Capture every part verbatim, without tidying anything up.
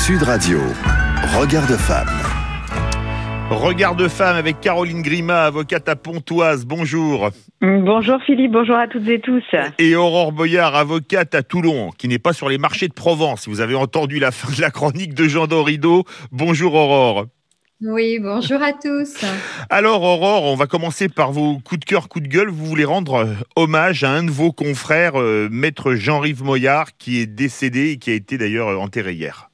Sud Radio, Regard de femme. Regard de femme avec Caroline Grima, avocate à Pontoise. Bonjour. Bonjour Philippe, bonjour à toutes et tous. Et Aurore Boyard, avocate à Toulon, qui n'est pas sur les marchés de Provence. Vous avez entendu la fin de la chronique de Jean Dorido. Bonjour Aurore. Oui, bonjour à tous. Alors Aurore, on va commencer par vos coups de cœur, coups de gueule. Vous voulez rendre hommage à un de vos confrères, euh, maître Jean-Yves Moyard, qui est décédé et qui a été d'ailleurs enterré hier.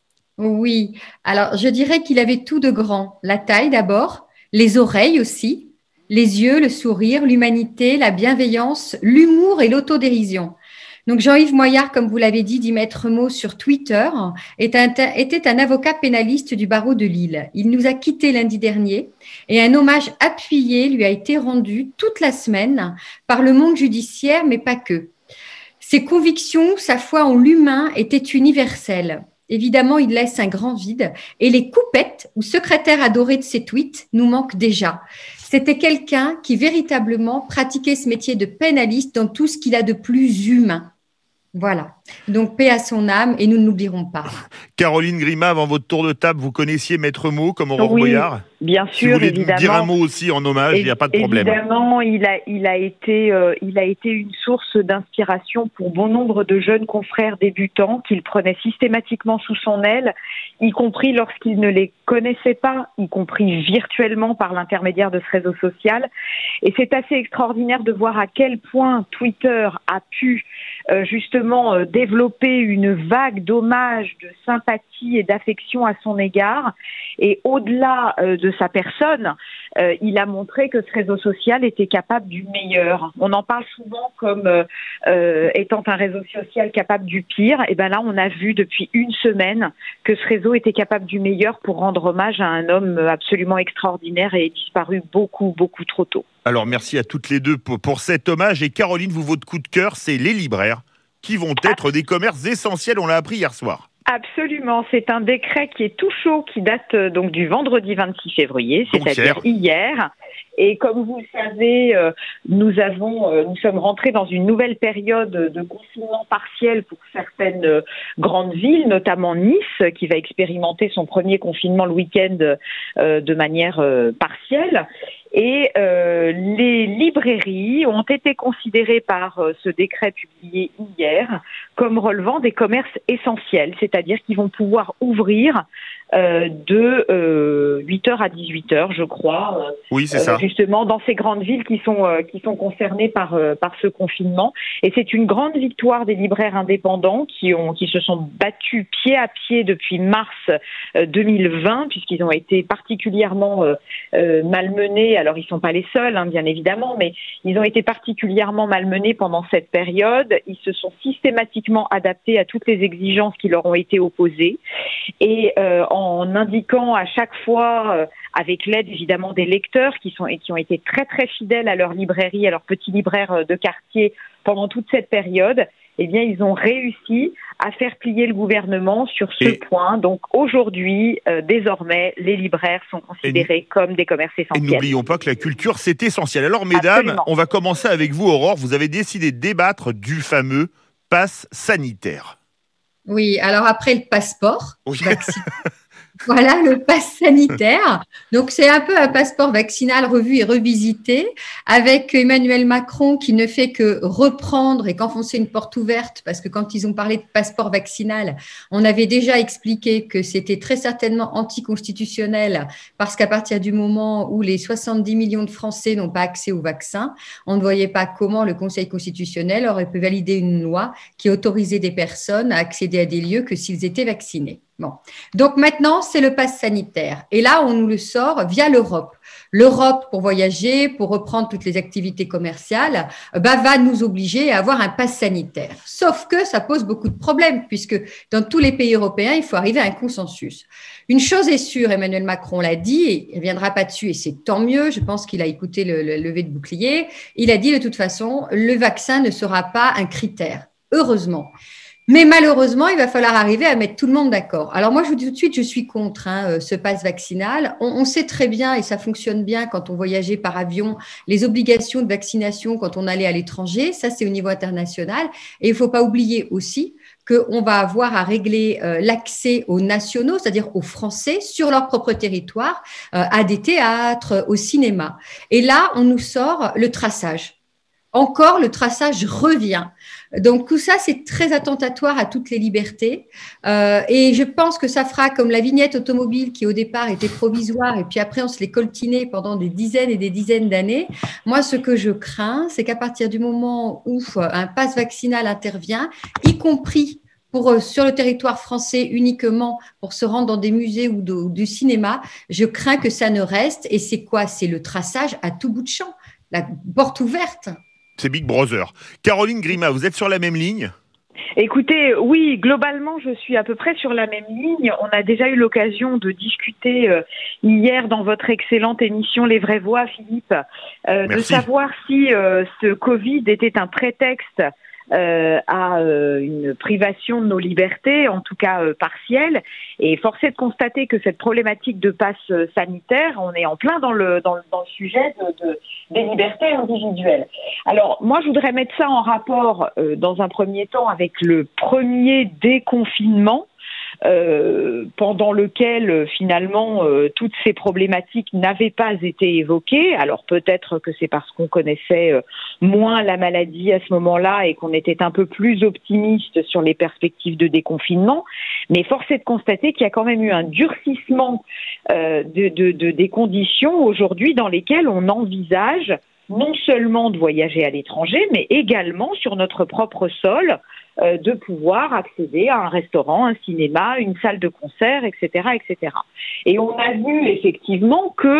Oui, alors je dirais qu'il avait tout de grand. La taille d'abord, les oreilles aussi, les yeux, le sourire, l'humanité, la bienveillance, l'humour et l'autodérision. Donc Jean-Yves Moyard, comme vous l'avez dit, dit maître mot sur Twitter, est un, était un avocat pénaliste du barreau de Lille. Il nous a quittés lundi dernier et un hommage appuyé lui a été rendu toute la semaine par le monde judiciaire, mais pas que. Ses convictions, sa foi en l'humain étaient universelles. Évidemment, il laisse un grand vide et les coupettes ou secrétaires adorés de ses tweets nous manquent déjà. C'était quelqu'un qui véritablement pratiquait ce métier de pénaliste dans tout ce qu'il a de plus humain. Voilà. Donc, paix à son âme et nous ne l'oublierons pas. Caroline Grima, avant votre tour de table, vous connaissiez Maître Mot comme Aurore oui, Boyard ? Bien sûr, si vous voulez évidemment. dire un mot aussi en hommage, il n'y a pas de problème. Évidemment, il a, il a été, euh, il a été une source d'inspiration pour bon nombre de jeunes confrères débutants qu'il prenait systématiquement sous son aile, y compris lorsqu'il ne les connaissait pas, y compris virtuellement par l'intermédiaire de ce réseau social. Et c'est assez extraordinaire de voir à quel point Twitter a pu euh, justement euh, développer une vague d'hommage, de sympathie et d'affection à son égard. Et au-delà euh, de sa personne, euh, il a montré que ce réseau social était capable du meilleur. On en parle souvent comme euh, euh, étant un réseau social capable du pire. Et ben là, on a vu depuis une semaine que ce réseau était capable du meilleur pour rendre hommage à un homme absolument extraordinaire et disparu beaucoup, beaucoup trop tôt. Alors, merci à toutes les deux pour, pour cet hommage. Et Caroline, vous, votre coup de cœur, c'est les libraires, qui vont être des commerces essentiels, on l'a appris hier soir. Absolument, c'est un décret qui est tout chaud, qui date euh, donc du vendredi vingt-six février, c'est-à-dire hier. Et comme vous le savez, euh, nous avons, euh, nous sommes rentrés dans une nouvelle période de confinement partiel pour certaines euh, grandes villes, notamment Nice, qui va expérimenter son premier confinement le week-end euh, de manière euh, partielle. Et euh, les librairies ont été considérées par euh, ce décret publié hier comme relevant des commerces essentiels, c'est-à-dire qu'ils vont pouvoir ouvrir euh, de euh, huit heures à dix-huit heures, je crois. Euh, oui, c'est ça. Justement, dans ces grandes villes qui sont euh, qui sont concernées par euh, par ce confinement. Et c'est une grande victoire des libraires indépendants qui ont qui se sont battus pied à pied depuis mars euh, deux mille vingt, puisqu'ils ont été particulièrement euh, euh, malmenés. Alors, ils sont pas les seuls, hein, bien évidemment, mais ils ont été particulièrement malmenés pendant cette période. Ils se sont systématiquement adaptés à toutes les exigences qui leur ont été opposées. Et euh, en indiquant à chaque fois, euh, avec l'aide évidemment des lecteurs qui sont et qui ont été très très fidèles à leur librairie, à leurs petits libraires de quartier pendant toute cette période, eh bien ils ont réussi à faire plier le gouvernement sur ce et point. Donc aujourd'hui, euh, désormais, les libraires sont considérés et comme des commerces essentiels. Et n'oublions pas que la culture, c'est essentiel. Alors mesdames, Absolument. On va commencer avec vous Aurore. Vous avez décidé de débattre du fameux pass sanitaire. Oui, alors après le passeport, oui. vaccin. Voilà, le pass sanitaire. Donc, c'est un peu un passeport vaccinal revu et revisité avec Emmanuel Macron qui ne fait que reprendre et qu'enfoncer une porte ouverte parce que quand ils ont parlé de passeport vaccinal, on avait déjà expliqué que c'était très certainement anticonstitutionnel parce qu'à partir du moment où les soixante-dix millions de Français n'ont pas accès au vaccin, on ne voyait pas comment le Conseil constitutionnel aurait pu valider une loi qui autorisait des personnes à accéder à des lieux que s'ils étaient vaccinés. Bon. Donc maintenant, c'est le pass sanitaire. Et là, on nous le sort via l'Europe. L'Europe, pour voyager, pour reprendre toutes les activités commerciales, bah, va nous obliger à avoir un pass sanitaire. Sauf que ça pose beaucoup de problèmes, puisque dans tous les pays européens, il faut arriver à un consensus. Une chose est sûre, Emmanuel Macron l'a dit, et il ne reviendra pas dessus, et c'est tant mieux, je pense qu'il a écouté le, le lever de bouclier. Il a dit de toute façon, le vaccin ne sera pas un critère. Heureusement. Mais malheureusement, il va falloir arriver à mettre tout le monde d'accord. Alors moi, je vous dis tout de suite, je suis contre hein, ce pass vaccinal. On, on sait très bien, et ça fonctionne bien quand on voyageait par avion, les obligations de vaccination quand on allait à l'étranger. Ça, c'est au niveau international. Et il ne faut pas oublier aussi qu'on va avoir à régler euh, l'accès aux nationaux, c'est-à-dire aux Français, sur leur propre territoire, euh, à des théâtres, au cinéma. Et là, on nous sort le traçage. Encore, le traçage revient. Donc, tout ça, c'est très attentatoire à toutes les libertés. Euh, et je pense que ça fera comme la vignette automobile qui, au départ, était provisoire et puis après, on se l'est coltinée pendant des dizaines et des dizaines d'années. Moi, ce que je crains, c'est qu'à partir du moment où un pass vaccinal intervient, y compris pour, sur le territoire français uniquement pour se rendre dans des musées ou, de, ou du cinéma, je crains que ça ne reste. Et c'est quoi? C'est le traçage à tout bout de champ, la porte ouverte. C'est Big Brother. Caroline Grima, vous êtes sur la même ligne ? Écoutez, oui, globalement, je suis à peu près sur la même ligne. On a déjà eu l'occasion de discuter euh, hier dans votre excellente émission Les Vraies Voix, Philippe, euh, de savoir si euh, ce Covid était un prétexte Euh, à euh, une privation de nos libertés, en tout cas euh, partielle. Et force est de constater que cette problématique de passe euh, sanitaire, on est en plein dans le dans, dans le sujet de, de, des libertés individuelles. Alors, moi, je voudrais mettre ça en rapport, euh, dans un premier temps, avec le premier déconfinement, Euh, pendant lequel euh, finalement euh, toutes ces problématiques n'avaient pas été évoquées. Alors peut-être que c'est parce qu'on connaissait euh, moins la maladie à ce moment-là et qu'on était un peu plus optimiste sur les perspectives de déconfinement, mais force est de constater qu'il y a quand même eu un durcissement euh, de, de, de, des conditions aujourd'hui dans lesquelles on envisage non seulement de voyager à l'étranger, mais également sur notre propre sol, euh, de pouvoir accéder à un restaurant, un cinéma, une salle de concert, et cetera, et cetera. Et on a vu effectivement que,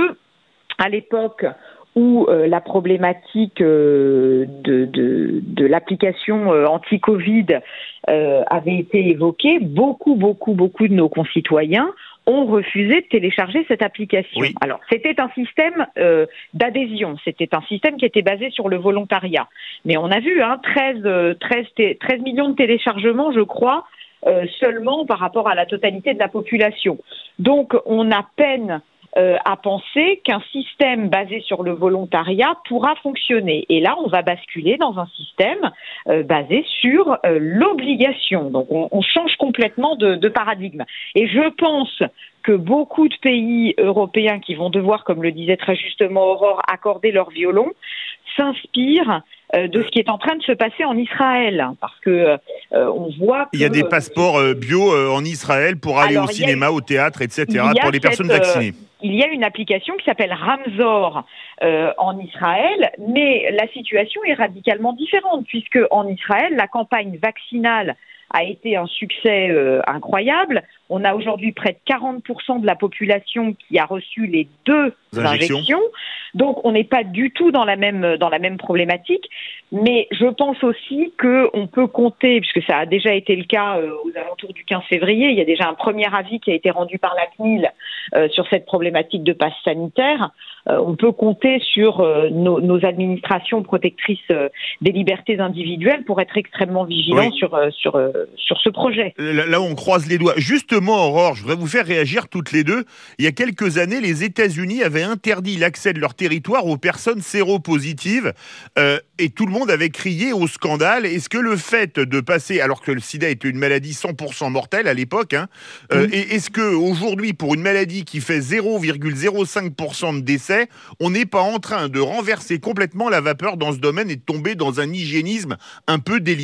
à l'époque où euh, la problématique euh, de, de, de l'application euh, anti-Covid euh, avait été évoquée, beaucoup, beaucoup, beaucoup de nos concitoyens ont refusé de télécharger cette application. Oui. Alors, c'était un système euh, d'adhésion, c'était un système qui était basé sur le volontariat. Mais on a vu hein, treize, treize, treize millions de téléchargements, je crois, euh, seulement par rapport à la totalité de la population. Donc, on a peine euh, à penser qu'un système basé sur le volontariat pourra fonctionner. Et là, on va basculer dans un système euh, basé sur euh, l'obligation. Donc, on, on change complètement de, de paradigme. Et je pense que beaucoup de pays européens qui vont devoir, comme le disait très justement Aurore, accorder leur violon, s'inspirent euh, de ce qui est en train de se passer en Israël. Parce que euh, on voit que... Il y a des passeports euh, bio euh, en Israël pour aller Alors, au cinéma, une... au théâtre, et cetera, pour les personnes cette, vaccinées. Euh, il y a une application qui s'appelle Ramzor euh, en Israël, mais la situation est radicalement différente, puisque en Israël, la campagne vaccinale a été un succès euh, incroyable. On a aujourd'hui près de quarante pour cent de la population qui a reçu les deux injections. injections. Donc, on n'est pas du tout dans la même, dans la même problématique. Mais je pense aussi qu'on peut compter, puisque ça a déjà été le cas euh, aux alentours du quinze février, il y a déjà un premier avis qui a été rendu par la C N I L euh, sur cette problématique de passe sanitaire. Euh, on peut compter sur euh, nos, nos administrations protectrices euh, des libertés individuelles pour être extrêmement vigilants oui. sur, euh, sur, euh, sur ce projet. Là, là, on croise les doigts. Justement, Aurore, je voudrais vous faire réagir toutes les deux. Il y a quelques années, les États-Unis avaient interdit l'accès de leur territoire aux personnes séropositives euh, et tout le monde avait crié au scandale. Est-ce que le fait de passer, alors que le sida était une maladie cent pour cent mortelle à l'époque, hein, euh, mmh. est-ce qu'aujourd'hui, pour une maladie qui fait zéro virgule zéro cinq pour cent de décès, on n'est pas en train de renverser complètement la vapeur dans ce domaine et de tomber dans un hygiénisme un peu délirant ?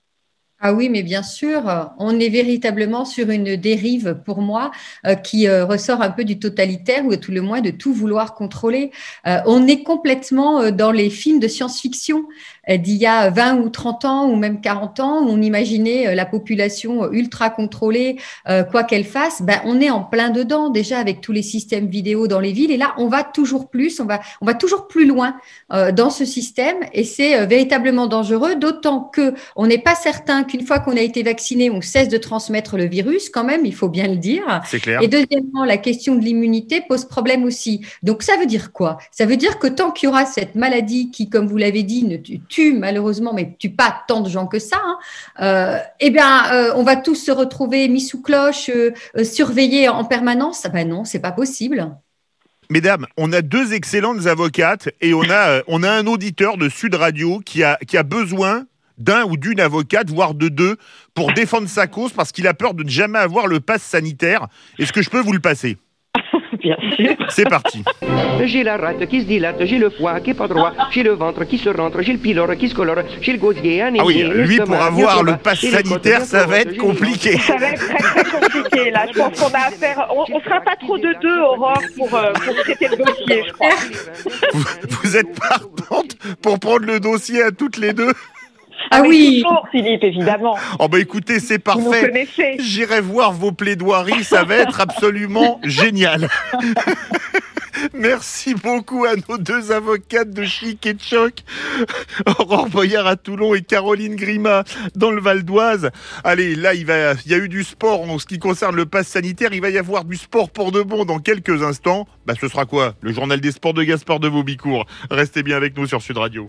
Ah oui, mais bien sûr, on est véritablement sur une dérive, pour moi, euh, qui euh, ressort un peu du totalitaire ou tout le moins de tout vouloir contrôler. Euh, on est complètement euh, dans les films de science-fiction euh, d'il y a vingt ou trente ans ou même quarante ans, où on imaginait euh, la population ultra contrôlée, euh, quoi qu'elle fasse. Ben, on est en plein dedans déjà avec tous les systèmes vidéo dans les villes. Et là, on va toujours plus, on va, on va toujours plus loin euh, dans ce système. Et c'est euh, véritablement dangereux, d'autant qu'on n'est pas certain qu'une fois qu'on a été vacciné, on cesse de transmettre le virus, quand même, il faut bien le dire. C'est clair. Et deuxièmement, la question de l'immunité pose problème aussi. Donc, ça veut dire quoi? Ça veut dire que tant qu'il y aura cette maladie qui, comme vous l'avez dit, ne tue malheureusement, mais ne tue pas tant de gens que ça, hein, euh, eh bien, euh, on va tous se retrouver mis sous cloche, euh, euh, surveillés en permanence. Ben non, c'est pas possible. Mesdames, on a deux excellentes avocates et on a, on a un auditeur de Sud Radio qui a, qui a besoin d'un ou d'une avocate, voire de deux, pour défendre sa cause parce qu'il a peur de ne jamais avoir le pass sanitaire. Est-ce que je peux vous le passer ? Bien sûr. C'est parti. J'ai la rate qui se dilate, j'ai le foie qui est pas droit, j'ai le ventre qui se rentre, j'ai le pylore qui se colore, j'ai le gosier anémié. Ah oui, lui pour avoir le pass j'ai les côtes sanitaire, bien ça va courantes, être j'ai compliqué. Ça va être très très compliqué là. Je pense qu'on a affaire. On, on sera pas trop de deux, Aurore, pour, euh, pour traiter le dossier, je crois. Vous, vous êtes partante pour prendre le dossier à toutes les deux ? Ah Mais oui. toujours, Philippe, évidemment. Oh bah écoutez, c'est Vous nous parfait. connaissez. J'irai voir vos plaidoiries, ça va être absolument génial. Merci beaucoup à nos deux avocates de Chic et de Choc, Aurore Boyard à Toulon et Caroline Grima dans le Val d'Oise. Allez, là, il, va, il y a eu du sport en ce qui concerne le pass sanitaire. Il va y avoir du sport pour de bon dans quelques instants. Bah, ce sera quoi ? Le journal des sports de Gaspard de Vaubicourt. Restez bien avec nous sur Sud Radio.